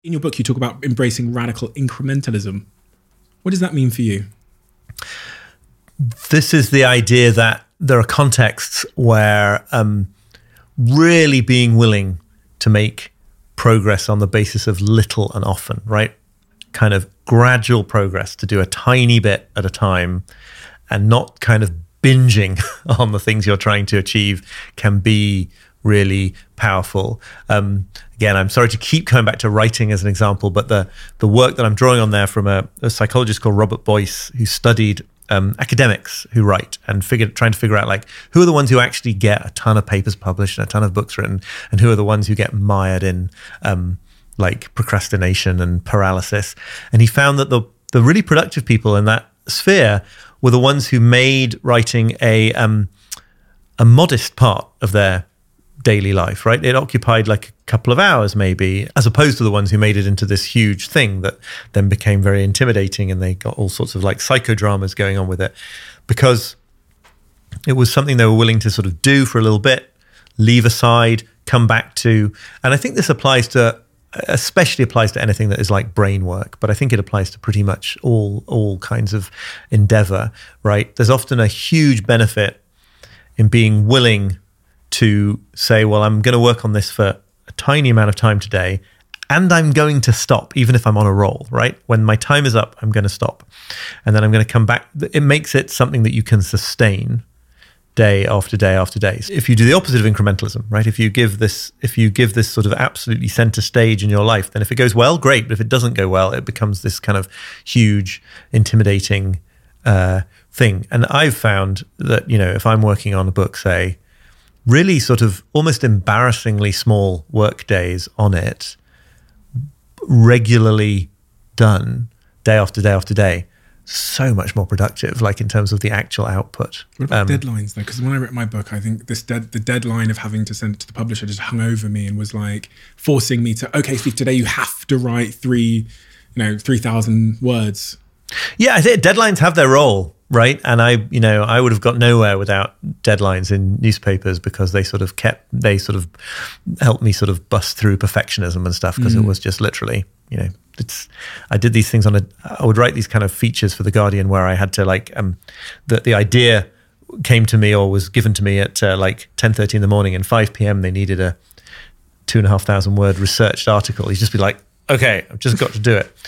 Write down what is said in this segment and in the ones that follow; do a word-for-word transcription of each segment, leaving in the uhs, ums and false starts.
In your book, you talk about embracing radical incrementalism. What does that mean for you? This is the idea that there are contexts where um, really being willing to make progress on the basis of little and often, right? Kind of gradual progress, to do a tiny bit at a time and not kind of binging on the things you're trying to achieve, can be really powerful. Um, again, I'm sorry to keep coming back to writing as an example, but the the work that I'm drawing on there from a, a psychologist called Robert Boyce, who studied um, academics who write and figured, trying to figure out like who are the ones who actually get a ton of papers published and a ton of books written, and who are the ones who get mired in um, like procrastination and paralysis. And he found that the the really productive people in that sphere were the ones who made writing a um, a modest part of their daily life, right? It occupied like a couple of hours maybe, as opposed to the ones who made it into this huge thing that then became very intimidating, and they got all sorts of like psychodramas going on with it, because it was something they were willing to sort of do for a little bit, leave aside, come back to. And I think this applies to, especially applies to anything that is like brain work, but I think it applies to pretty much all all kinds of endeavor, right? There's often a huge benefit in being willing to say, well, I'm going to work on this for a tiny amount of time today, and I'm going to stop, even if I'm on a roll, right? When my time is up, I'm going to stop. And then I'm going to come back. It makes it something that you can sustain day after day after day. If you do the opposite of incrementalism, right? If you give this, if you give this sort of absolutely center stage in your life, then if it goes well, great. But if it doesn't go well, it becomes this kind of huge, intimidating uh, thing. And I've found that, you know, if I'm working on a book, say, really sort of almost embarrassingly small work days on it, regularly done day after day after day, so much more productive, like in terms of the actual output. What about um, deadlines though? Because when I wrote my book, I think this dead, the deadline of having to send it to the publisher just hung over me and was like forcing me to, okay, Steve, today you have to write three, you know, three thousand words. Yeah, I think deadlines have their role, right? And I, you know, I would have got nowhere without deadlines in newspapers, because they sort of kept, they sort of helped me sort of bust through perfectionism and stuff, because mm. it was just literally, you know, it's, I did these things on a, I would write these kind of features for The Guardian where I had to like, um, the, the idea came to me or was given to me at uh, like ten thirty in the morning, and five p.m. they needed a two and a half thousand word researched article. You'd just be like, okay, I've just got to do it.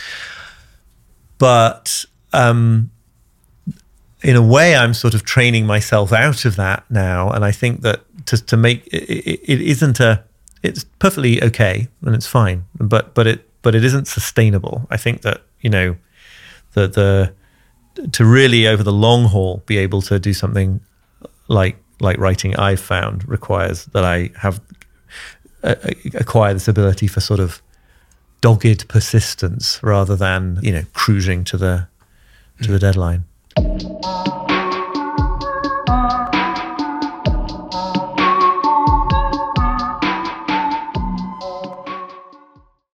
But, um, in a way, I'm sort of training myself out of that now. And I think that to, to make, it, it, it isn't a, it's perfectly okay and it's fine, but, but it, but it isn't sustainable. I think that, you know, the, the, to really over the long haul be able to do something like, like writing, I've found requires that I have uh, acquire this ability for sort of dogged persistence rather than, you know, cruising to the, to the deadline.